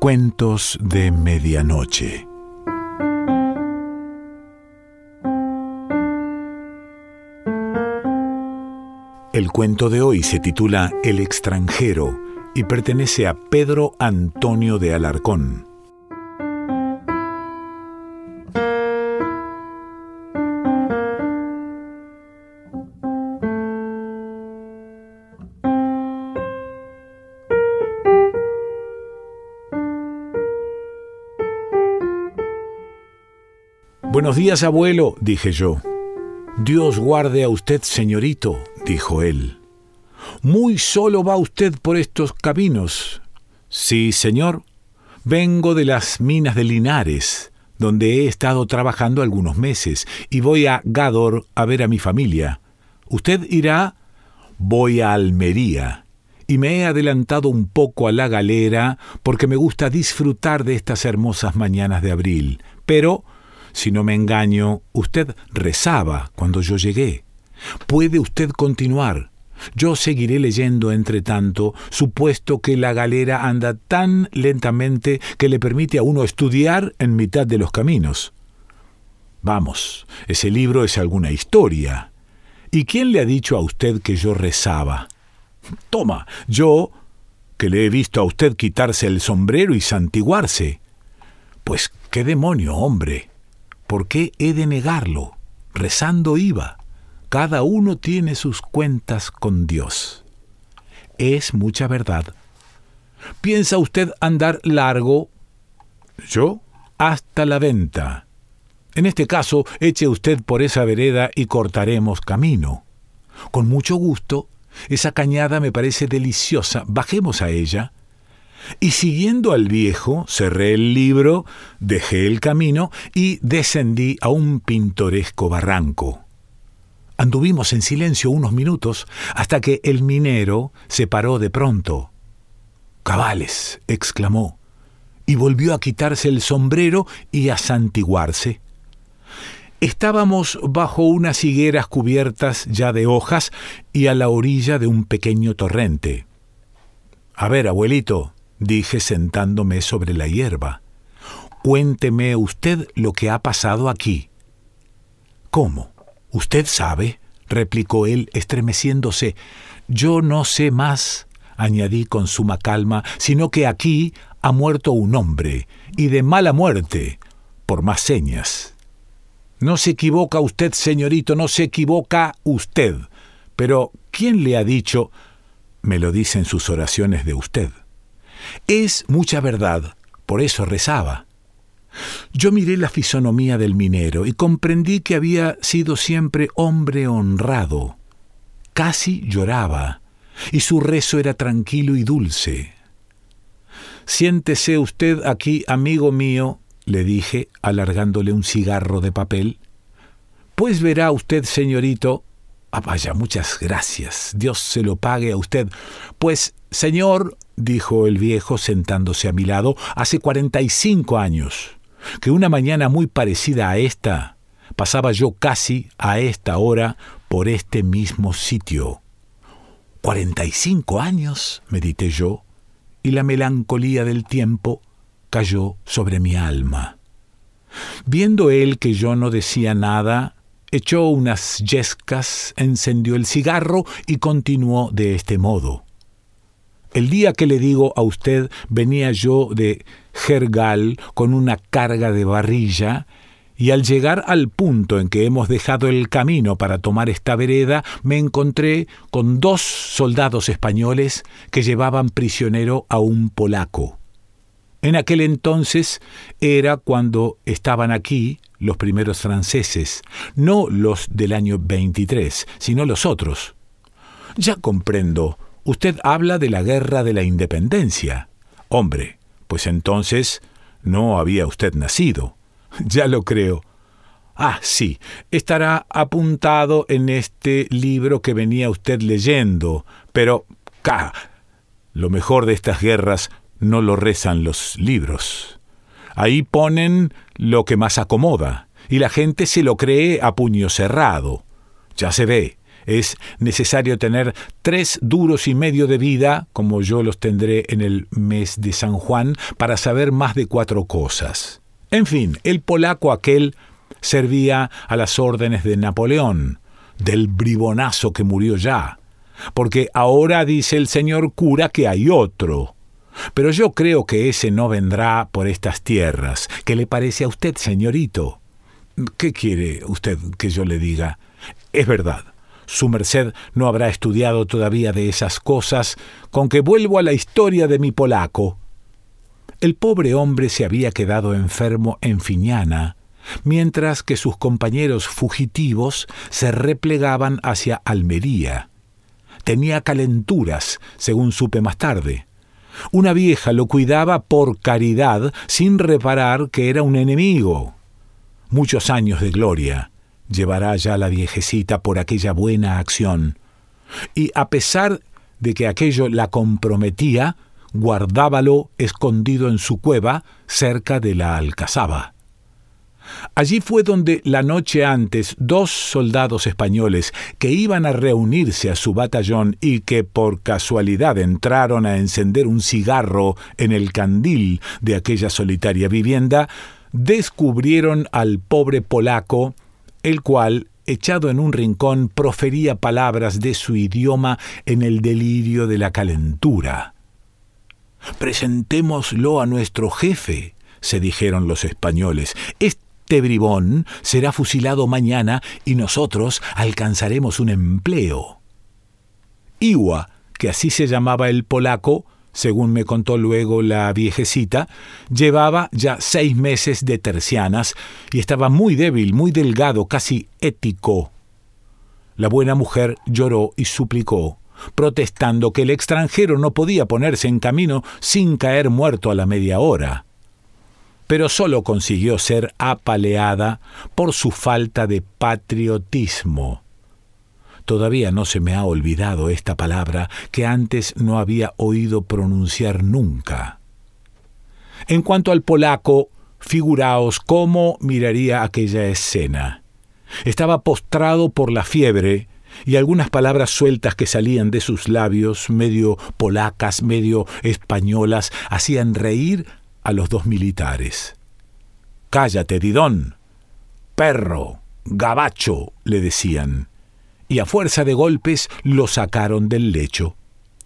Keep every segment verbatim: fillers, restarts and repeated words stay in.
Cuentos de medianoche. El cuento de hoy se titula El extranjero y pertenece a Pedro Antonio de Alarcón. «Buenos días, abuelo», dije yo. «Dios guarde a usted, señorito», dijo él. «¿Muy solo va usted por estos caminos?» «Sí, señor. Vengo de las minas de Linares, donde he estado trabajando algunos meses, y voy a Gádor a ver a mi familia. ¿Usted irá?» «Voy a Almería, y me he adelantado un poco a la galera porque me gusta disfrutar de estas hermosas mañanas de abril. Pero, si no me engaño, usted rezaba cuando yo llegué. Puede usted continuar. Yo seguiré leyendo entre tanto, supuesto que la galera anda tan lentamente que le permite a uno estudiar en mitad de los caminos». «Vamos, ese libro es alguna historia. ¿Y quién le ha dicho a usted que yo rezaba?» «Toma, yo, que le he visto a usted quitarse el sombrero y santiguarse». «Pues qué demonio, hombre. ¿Por qué he de negarlo? Rezando iba. Cada uno tiene sus cuentas con Dios». «Es mucha verdad». «¿Piensa usted andar largo?» «¿Yo? Hasta la venta. En este caso, eche usted por esa vereda y cortaremos camino». «Con mucho gusto. Esa cañada me parece deliciosa. Bajemos a ella». Y siguiendo al viejo, cerré el libro, dejé el camino y descendí a un pintoresco barranco. Anduvimos en silencio unos minutos hasta que el minero se paró de pronto. «Cabales», exclamó, y volvió a quitarse el sombrero y a santiguarse. Estábamos bajo unas higueras cubiertas ya de hojas y a la orilla de un pequeño torrente. «A ver, abuelito», dije sentándome sobre la hierba, «cuénteme usted lo que ha pasado aquí». «¿Cómo? ¿Usted sabe?», replicó él estremeciéndose. «Yo no sé más», añadí con suma calma, «sino que aquí ha muerto un hombre, y de mala muerte, por más señas». «No se equivoca usted, señorito, no se equivoca usted. Pero, ¿quién le ha dicho?» «Me lo dicen sus oraciones de usted». «Es mucha verdad, por eso rezaba». Yo miré la fisonomía del minero y comprendí que había sido siempre hombre honrado. Casi lloraba, y su rezo era tranquilo y dulce. «Siéntese usted aquí, amigo mío», le dije, alargándole un cigarro de papel. «Pues verá usted, señorito». «Ah, vaya, muchas gracias. Dios se lo pague a usted. Pues, señor», dijo el viejo sentándose a mi lado, «hace cuarenta y cinco años, que una mañana muy parecida a esta, pasaba yo casi a esta hora por este mismo sitio». «¿Cuarenta y cinco años?», medité yo, y la melancolía del tiempo cayó sobre mi alma. Viendo él que yo no decía nada, echó unas yescas, encendió el cigarro y continuó de este modo. «El día que le digo a usted, venía yo de Jergal con una carga de barrilla, y al llegar al punto en que hemos dejado el camino para tomar esta vereda, me encontré con dos soldados españoles que llevaban prisionero a un polaco. En aquel entonces era cuando estaban aquí los primeros franceses, no los del año veintitrés, sino los otros». «Ya comprendo. Usted habla de la guerra de la independencia». «Hombre, pues entonces no había usted nacido». «Ya lo creo». «Ah, sí, estará apuntado en este libro que venía usted leyendo, pero, ¡ca! Lo mejor de estas guerras no lo rezan los libros. Ahí ponen lo que más acomoda, y la gente se lo cree a puño cerrado. Ya se ve, Es necesario tener tres duros y medio de vida, como yo los tendré en el mes de San Juan, para saber más de cuatro cosas. En fin, el polaco aquel servía a las órdenes de Napoleón, del bribonazo que murió ya, porque ahora dice el señor cura que hay otro. Pero yo creo que ese no vendrá por estas tierras. ¿Qué le parece a usted, señorito? ¿Qué quiere usted que yo le diga? Es verdad, su merced no habrá estudiado todavía de esas cosas, con que vuelvo a la historia de mi polaco. El pobre hombre se había quedado enfermo en Fiñana, mientras que sus compañeros fugitivos se replegaban hacia Almería. Tenía calenturas, según supe más tarde. Una vieja lo cuidaba por caridad, sin reparar que era un enemigo. Muchos años de gloria llevará ya la viejecita por aquella buena acción, y a pesar de que aquello la comprometía, guardábalo escondido en su cueva cerca de la alcazaba. Allí fue donde la noche antes dos soldados españoles que iban a reunirse a su batallón y que por casualidad entraron a encender un cigarro en el candil de aquella solitaria vivienda, descubrieron al pobre polaco, el cual, echado en un rincón, profería palabras de su idioma en el delirio de la calentura. «Presentémoslo a nuestro jefe», se dijeron los españoles. «Este bribón será fusilado mañana y nosotros alcanzaremos un empleo». Iwa, que así se llamaba el polaco, según me contó luego la viejecita, llevaba ya seis meses de tercianas y estaba muy débil, muy delgado, casi ético. La buena mujer lloró y suplicó, protestando que el extranjero no podía ponerse en camino sin caer muerto a la media hora. Pero solo consiguió ser apaleada por su falta de patriotismo. Todavía no se me ha olvidado esta palabra que antes no había oído pronunciar nunca. En cuanto al polaco, figuraos cómo miraría aquella escena. Estaba postrado por la fiebre y algunas palabras sueltas que salían de sus labios, medio polacas, medio españolas, hacían reír a los dos militares. «Cállate, Didón! ¡Perro! ¡Gabacho!», le decían. Y a fuerza de golpes lo sacaron del lecho.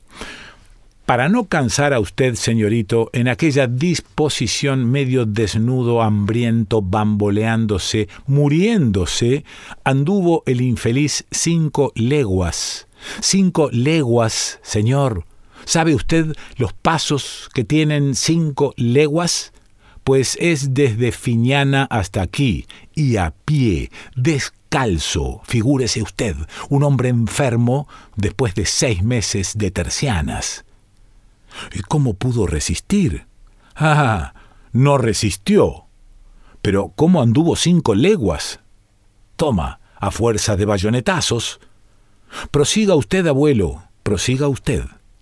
Para no cansar a usted, señorito, en aquella disposición medio desnudo, hambriento, bamboleándose, muriéndose, anduvo el infeliz cinco leguas. Cinco leguas, señor. ¿Sabe usted los pasos que tienen cinco leguas? Pues es desde Fiñana hasta aquí, y a pie, descalzo, figúrese usted, un hombre enfermo después de seis meses de tercianas. ¿Y cómo pudo resistir? Ah, no resistió. Pero ¿cómo anduvo cinco leguas? Toma, a fuerza de bayonetazos. Prosiga usted, abuelo, prosiga usted.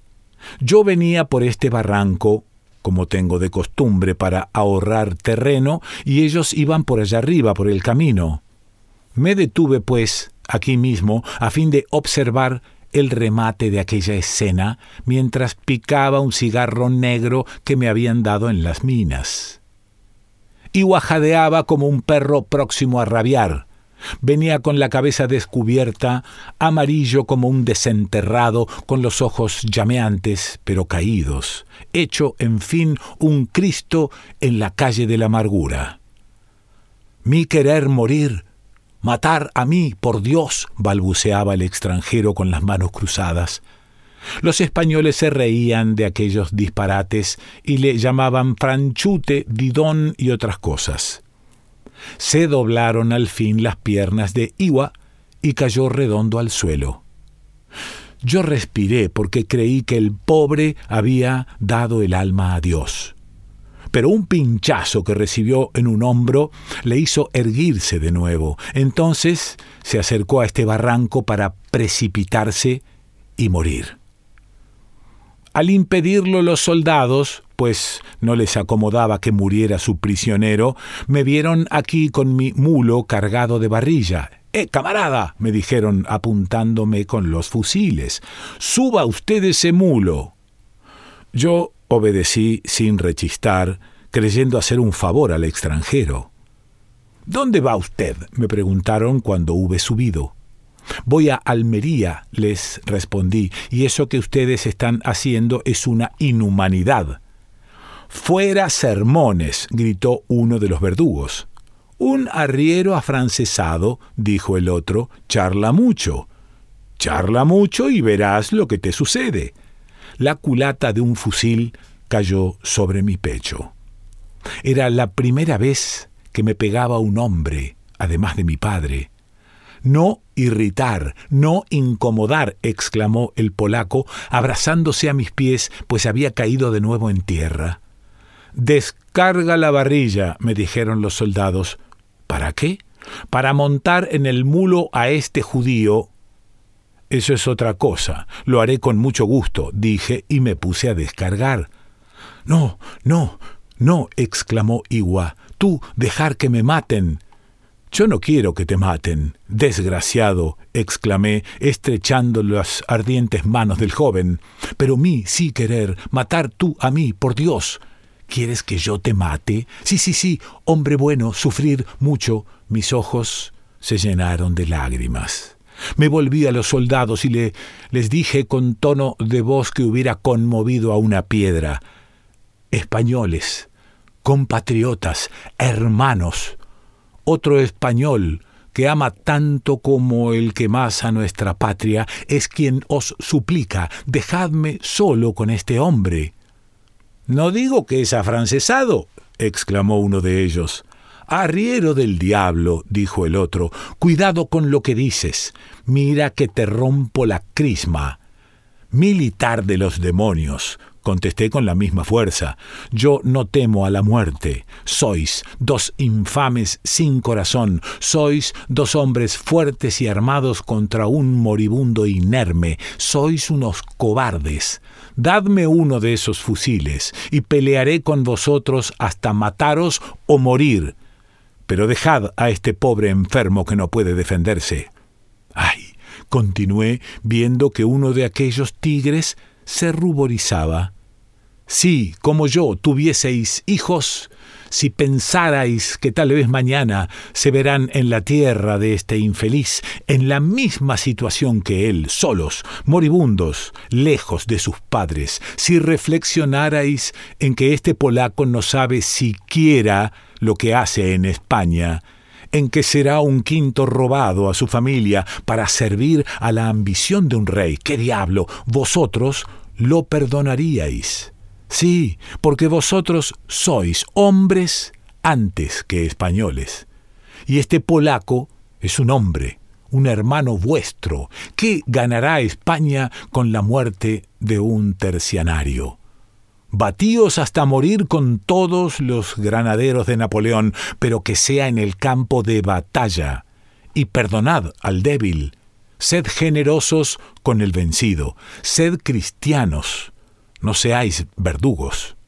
Yo venía por este barranco, como tengo de costumbre, para ahorrar terreno, y ellos iban por allá arriba, por el camino. Me detuve, pues, aquí mismo, a fin de observar el remate de aquella escena, mientras picaba un cigarro negro que me habían dado en las minas. Y guajadeaba como un perro próximo a rabiar. Venía con la cabeza descubierta, amarillo como un desenterrado, con los ojos llameantes, pero caídos, hecho, en fin, un Cristo en la calle de la amargura. «Mi querer morir, matar a mí, por Dios», balbuceaba el extranjero con las manos cruzadas. Los españoles se reían de aquellos disparates y le llamaban franchute, didón y otras cosas. Se doblaron al fin las piernas de Iwa y cayó redondo al suelo. Yo respiré porque creí que el pobre había dado el alma a Dios. Pero un pinchazo que recibió en un hombro le hizo erguirse de nuevo. Entonces se acercó a este barranco para precipitarse y morir. Al impedirlo los soldados, pues no les acomodaba que muriera su prisionero, me vieron aquí con mi mulo cargado de barrilla. ¡Eh, camarada!, me dijeron apuntándome con los fusiles. ¡Suba usted ese mulo! Yo obedecí sin rechistar, creyendo hacer un favor al extranjero. «¿Dónde va usted?», me preguntaron cuando hube subido. «Voy a Almería», les respondí, «y eso que ustedes están haciendo es una inhumanidad». «Fuera sermones», gritó uno de los verdugos. «Un arriero afrancesado», dijo el otro, «charla mucho». «Charla mucho y verás lo que te sucede». La culata de un fusil cayó sobre mi pecho. Era la primera vez que me pegaba un hombre, además de mi padre. «No irritar, no incomodar», exclamó el polaco, abrazándose a mis pies, pues había caído de nuevo en tierra. «Descarga la barrilla», me dijeron los soldados. «¿Para qué?» «Para montar en el mulo a este judío». «Eso es otra cosa, lo haré con mucho gusto», dije y me puse a descargar. «No, no, no», exclamó Iwa, «tú dejar que me maten». «Yo no quiero que te maten, desgraciado», exclamé, estrechando las ardientes manos del joven. «Pero mí sí querer, matar tú a mí, por Dios». «¿Quieres que yo te mate?» «Sí, sí, sí, hombre bueno, sufrir mucho». Mis ojos se llenaron de lágrimas. Me volví a los soldados y le, les dije con tono de voz que hubiera conmovido a una piedra: «Españoles, compatriotas, hermanos, otro español que ama tanto como el que más a nuestra patria es quien os suplica, dejadme solo con este hombre». «No digo que es afrancesado», exclamó uno de ellos. «Arriero del diablo», dijo el otro, «cuidado con lo que dices. Mira que te rompo la crisma». «Militar de los demonios», contesté con la misma fuerza. «Yo no temo a la muerte. Sois dos infames sin corazón. Sois dos hombres fuertes y armados contra un moribundo inerme. Sois unos cobardes. Dadme uno de esos fusiles y pelearé con vosotros hasta mataros o morir. Pero dejad a este pobre enfermo que no puede defenderse». «Ay», continué, viendo que uno de aquellos tigres se ruborizaba. «Si, como yo, tuvieseis hijos, si pensarais que tal vez mañana se verán en la tierra de este infeliz, en la misma situación que él, solos, moribundos, lejos de sus padres, si reflexionarais en que este polaco no sabe siquiera lo que hace en España, en que será un quinto robado a su familia para servir a la ambición de un rey, ¿qué diablo? Vosotros lo perdonaríais. Sí, porque vosotros sois hombres antes que españoles. Y este polaco es un hombre, un hermano vuestro. ¿Qué ganará España con la muerte de un tercianario? Batíos hasta morir con todos los granaderos de Napoleón, pero que sea en el campo de batalla. Y perdonad al débil. Sed generosos con el vencido. Sed cristianos. No seáis verdugos».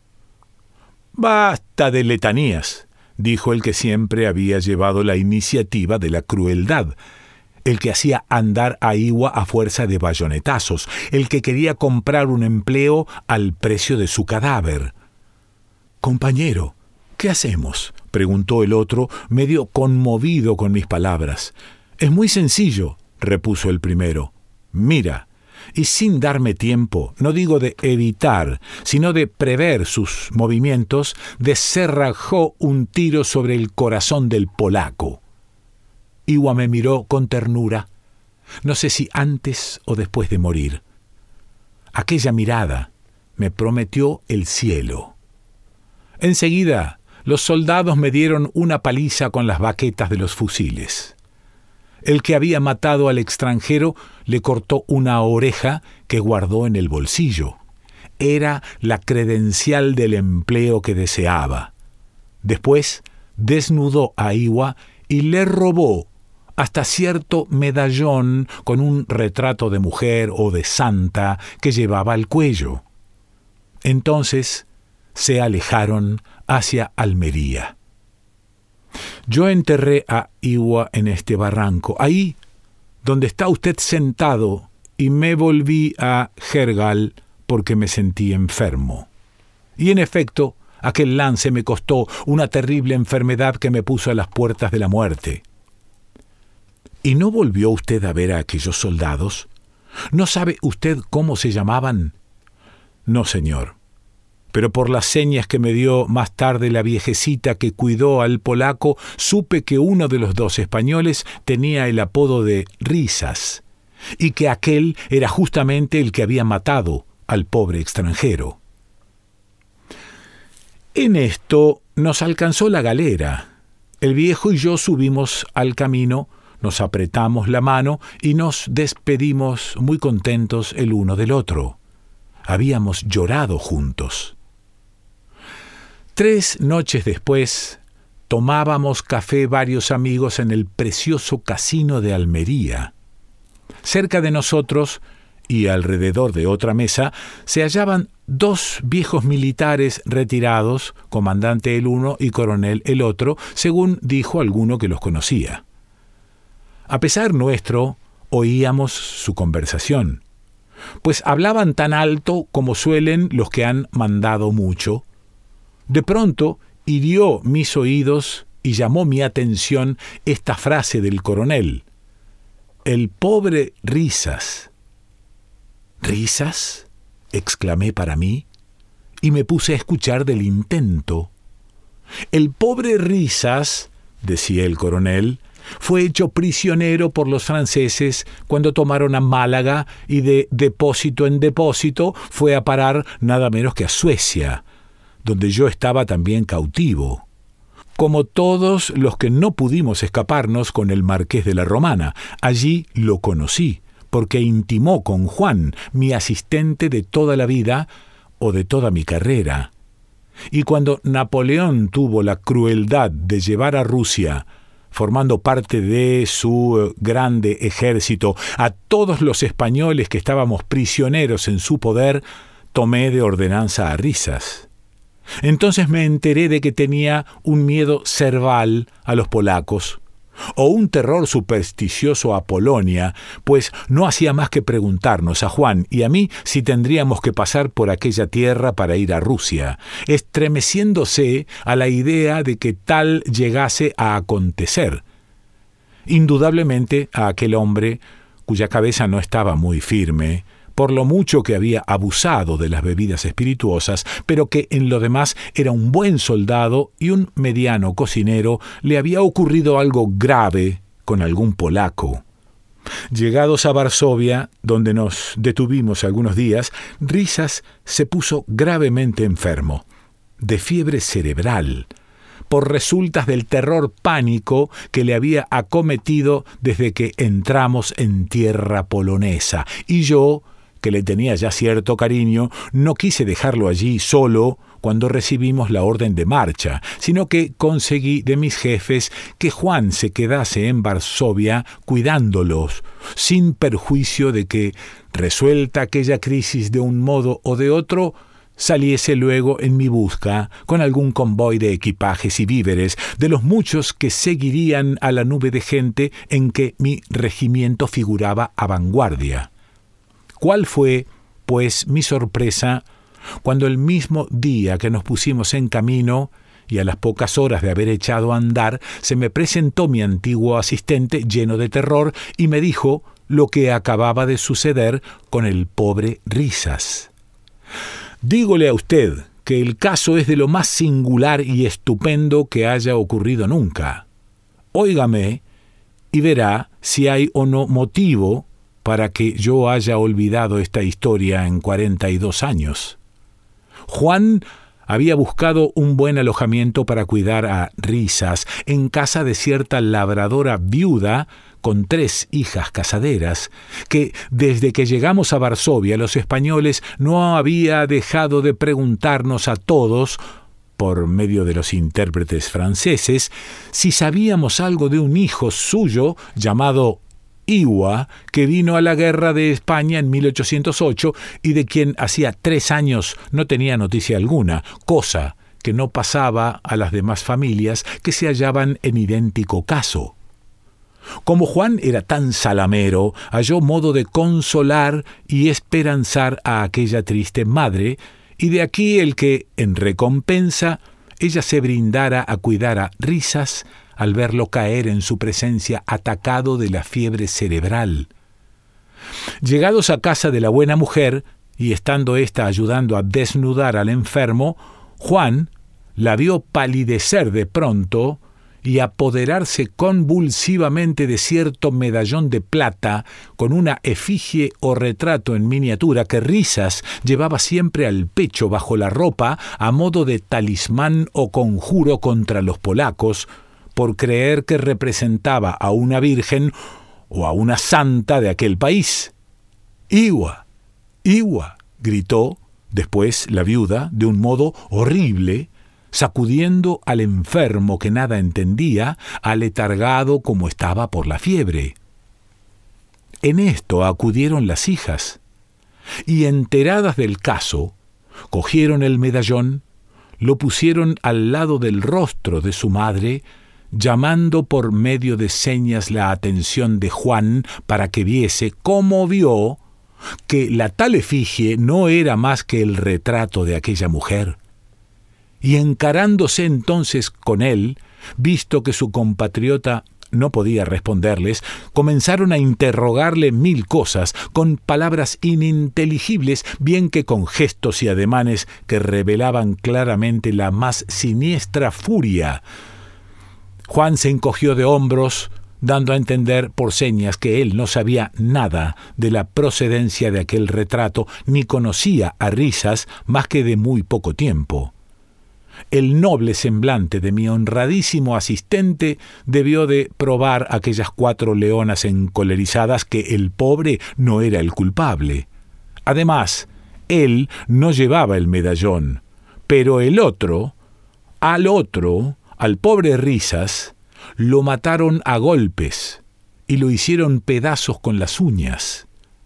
«Basta de letanías», dijo el que siempre había llevado la iniciativa de la crueldad, el que hacía andar a Iwa a fuerza de bayonetazos, el que quería comprar un empleo al precio de su cadáver. «Compañero, ¿qué hacemos?», preguntó el otro, medio conmovido con mis palabras. «Es muy sencillo», repuso el primero. «Mira». Y sin darme tiempo, no digo de evitar, sino de prever sus movimientos, descerrajó un tiro sobre el corazón del polaco. Iwa me miró con ternura, no sé si antes o después de morir. Aquella mirada me prometió el cielo. Enseguida, los soldados me dieron una paliza con las baquetas de los fusiles. El que había matado al extranjero le cortó una oreja que guardó en el bolsillo. Era la credencial del empleo que deseaba. Después desnudó a Iwa y le robó hasta cierto medallón con un retrato de mujer o de santa que llevaba al cuello. Entonces se alejaron hacia Almería. Yo enterré a Iwa en este barranco, ahí donde está usted sentado, y me volví a Jergal porque me sentí enfermo. Y en efecto, aquel lance me costó una terrible enfermedad que me puso a las puertas de la muerte. ¿Y no volvió usted a ver a aquellos soldados? ¿No sabe usted cómo se llamaban? No, señor. Pero por las señas que me dio más tarde la viejecita que cuidó al polaco, supe que uno de los dos españoles tenía el apodo de Risas, y que aquel era justamente el que había matado al pobre extranjero. En esto nos alcanzó la galera. El viejo y yo subimos al camino, nos apretamos la mano y nos despedimos muy contentos el uno del otro. Habíamos llorado juntos. Tres noches después, tomábamos café varios amigos en el precioso casino de Almería. Cerca de nosotros, y alrededor de otra mesa, se hallaban dos viejos militares retirados, comandante el uno y coronel el otro, según dijo alguno que los conocía. A pesar nuestro, oíamos su conversación, pues hablaban tan alto como suelen los que han mandado mucho. De pronto hirió mis oídos y llamó mi atención esta frase del coronel: «El pobre Risas». «¿Risas?», exclamé para mí, y me puse a escuchar del intento. «El pobre Risas», decía el coronel, «fue hecho prisionero por los franceses cuando tomaron a Málaga y de depósito en depósito fue a parar nada menos que a Suecia, donde yo estaba también cautivo, como todos los que no pudimos escaparnos con el marqués de la Romana. Allí lo conocí, porque intimó con Juan, mi asistente de toda la vida o de toda mi carrera. Y cuando Napoleón tuvo la crueldad de llevar a Rusia, formando parte de su grande ejército, a todos los españoles que estábamos prisioneros en su poder, tomé de ordenanza a Risas. Entonces me enteré de que tenía un miedo cerval a los polacos, o un terror supersticioso a Polonia, pues no hacía más que preguntarnos a Juan y a mí si tendríamos que pasar por aquella tierra para ir a Rusia, estremeciéndose a la idea de que tal llegase a acontecer. Indudablemente a aquel hombre, cuya cabeza no estaba muy firme, por lo mucho que había abusado de las bebidas espirituosas, pero que en lo demás era un buen soldado y un mediano cocinero, le había ocurrido algo grave con algún polaco. Llegados a Varsovia, donde nos detuvimos algunos días, Risas se puso gravemente enfermo, de fiebre cerebral, por resultas del terror pánico que le había acometido desde que entramos en tierra polonesa, y yo, que le tenía ya cierto cariño, no quise dejarlo allí solo cuando recibimos la orden de marcha, sino que conseguí de mis jefes que Juan se quedase en Varsovia cuidándolos, sin perjuicio de que, resuelta aquella crisis de un modo o de otro, saliese luego en mi busca con algún convoy de equipajes y víveres, de los muchos que seguirían a la nube de gente en que mi regimiento figuraba a vanguardia. ¿Cuál fue, pues, mi sorpresa cuando el mismo día que nos pusimos en camino, y a las pocas horas de haber echado a andar, se me presentó mi antiguo asistente lleno de terror y me dijo lo que acababa de suceder con el pobre Risas? Dígole a usted que el caso es de lo más singular y estupendo que haya ocurrido nunca. Óigame y verá si hay o no motivo para que yo haya olvidado esta historia en cuarenta y dos años. Juan había buscado un buen alojamiento para cuidar a Risas en casa de cierta labradora viuda con tres hijas casaderas, que desde que llegamos a Varsovia los españoles no había dejado de preguntarnos a todos, por medio de los intérpretes franceses, si sabíamos algo de un hijo suyo llamado Iwa, que vino a la guerra de España en mil ochocientos ocho y de quien hacía tres años no tenía noticia alguna, cosa que no pasaba a las demás familias que se hallaban en idéntico caso. Como Juan era tan salamero, halló modo de consolar y esperanzar a aquella triste madre, y de aquí el que, en recompensa, ella se brindara a cuidar a Risas al verlo caer en su presencia atacado de la fiebre cerebral. Llegados a casa de la buena mujer, y estando ésta ayudando a desnudar al enfermo, Juan la vio palidecer de pronto y apoderarse convulsivamente de cierto medallón de plata con una efigie o retrato en miniatura que Risas llevaba siempre al pecho bajo la ropa a modo de talismán o conjuro contra los polacos, por creer que representaba a una virgen o a una santa de aquel país. «Iwa, Iwa», gritó después la viuda de un modo horrible, sacudiendo al enfermo que nada entendía, aletargado como estaba por la fiebre. En esto acudieron las hijas, y enteradas del caso, cogieron el medallón, lo pusieron al lado del rostro de su madre, llamando por medio de señas la atención de Juan para que viese cómo vio que la tal efigie no era más que el retrato de aquella mujer. Y encarándose entonces con él, visto que su compatriota no podía responderles, comenzaron a interrogarle mil cosas, con palabras ininteligibles, bien que con gestos y ademanes que revelaban claramente la más siniestra furia. Juan se encogió de hombros, dando a entender por señas que él no sabía nada de la procedencia de aquel retrato, ni conocía a Risas más que de muy poco tiempo. El noble semblante de mi honradísimo asistente debió de probar aquellas cuatro leonas encolerizadas que el pobre no era el culpable. Además, él no llevaba el medallón, pero el otro, al otro, al pobre Risas, lo mataron a golpes y lo hicieron pedazos con las uñas.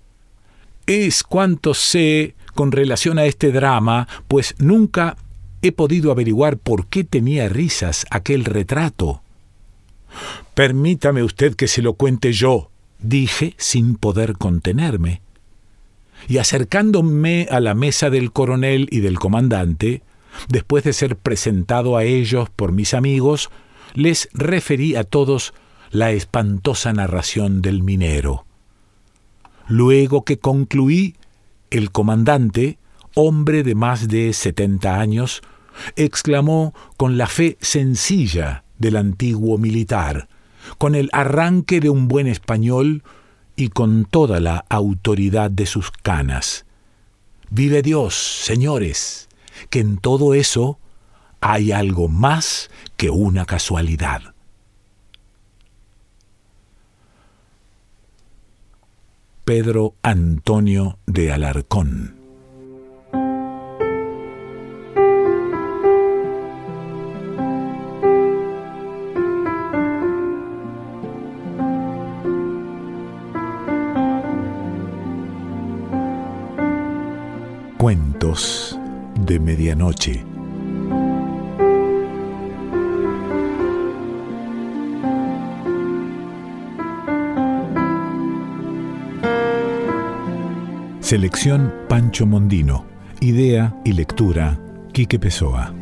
Es cuanto sé con relación a este drama, pues nunca he podido averiguar por qué tenía Risas aquel retrato. «Permítame usted que se lo cuente yo», dije sin poder contenerme. Y acercándome a la mesa del coronel y del comandante, después de ser presentado a ellos por mis amigos, les referí a todos la espantosa narración del minero. Luego que concluí, el comandante, hombre de más de setenta años, exclamó con la fe sencilla del antiguo militar, con el arranque de un buen español y con toda la autoridad de sus canas: «Vive Dios, señores, que en todo eso hay algo más que una casualidad». Pedro Antonio de Alarcón. Cuentos de medianoche. Selección Pancho Mondino. Idea y lectura Quique Pessoa.